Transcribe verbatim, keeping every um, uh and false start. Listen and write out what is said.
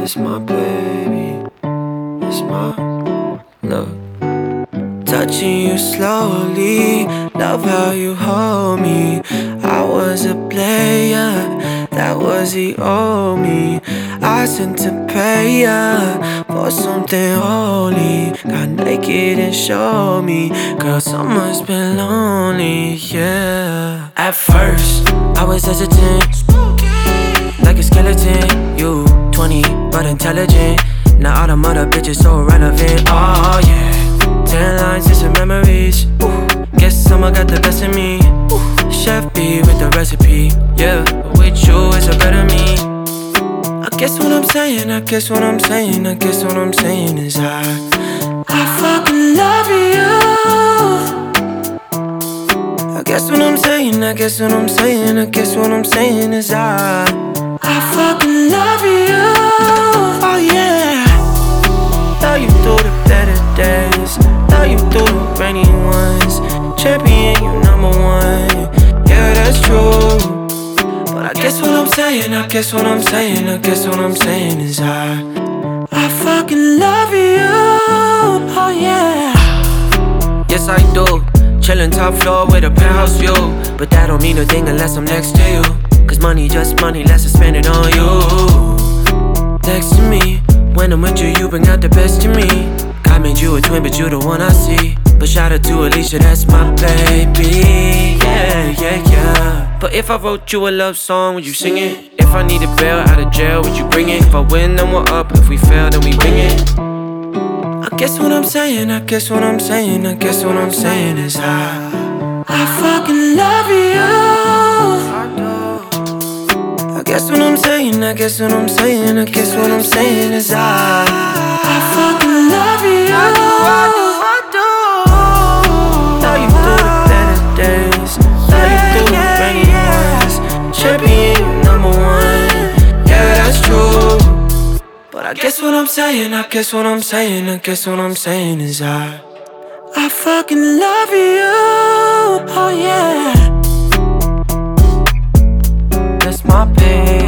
It's my baby, it's my love. Touching you slowly, love how you hold me. I was a player, that was the old me. I sent to pay ya for something holy. Got naked and showed me, girl, summer's been lonely, yeah. At first, I was hesitant, like a skeleton. You twenty, but intelligent. Now all them other bitches so relevant, oh yeah. Ten lines and some memories. Ooh, guess someone got the best of me. Ooh, Chef B with the recipe. Yeah, but with you it's a better me. I guess what I'm saying, I guess what I'm saying, I guess what I'm saying is I I fucking love you. I guess what I'm saying, I guess what I'm saying, I guess what I'm saying is I I fucking love you. Oh yeah. Love you through the better days, love you through the rainy ones. Champion, you number one, yeah, that's true. But I guess what I'm saying, I guess what I'm saying, I guess what I'm saying is I I fucking love you, oh yeah. Yes I do, chillin' top floor with a penthouse view. But that don't mean a thing unless I'm next to you. Cause money just money, let's just spend it on you. Next to me, when I'm with you, you bring out the best in me. God made you a twin, but you the one I see. But shout out to Alicia, that's my baby. Yeah, yeah, yeah. But if I wrote you a love song, would you sing it? If I need a bail out of jail, would you bring it? If I win, then we're up. If we fail, then we ring it. I guess what I'm saying, I guess what I'm saying, I guess what I'm saying is I I fucking love you. I guess what I'm saying, I guess what I'm saying, I guess what I'm saying is I I fucking love you. I do, I do, I do. Love you through the better days, love you through the rainy ones. Champion, you number one, yeah, that's true. But I guess what I'm saying, I guess what I'm saying, I guess what I'm saying is I I fucking love you, oh yeah. That's my baby.